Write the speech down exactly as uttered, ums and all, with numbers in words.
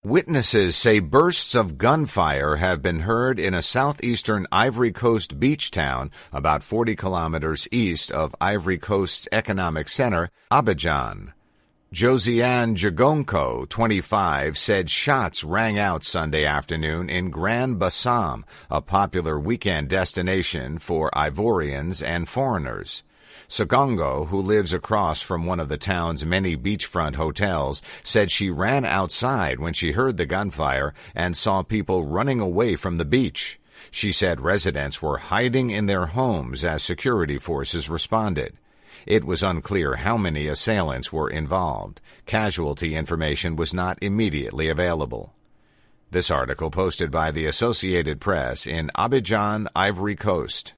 Witnesses say bursts of gunfire have been heard in a southeastern Ivory Coast beach town about forty kilometers east of Ivory Coast's economic center, Abidjan. Josiane Jagonko, twenty-five, said shots rang out Sunday afternoon in Grand Bassam, a popular weekend destination for Ivorians and foreigners. Sagongo, who lives across from one of the town's many beachfront hotels, said she ran outside when she heard the gunfire and saw people running away from the beach. She said residents were hiding in their homes as security forces responded. It was unclear how many assailants were involved. Casualty information was not immediately available. This article posted by the Associated Press in Abidjan, Ivory Coast.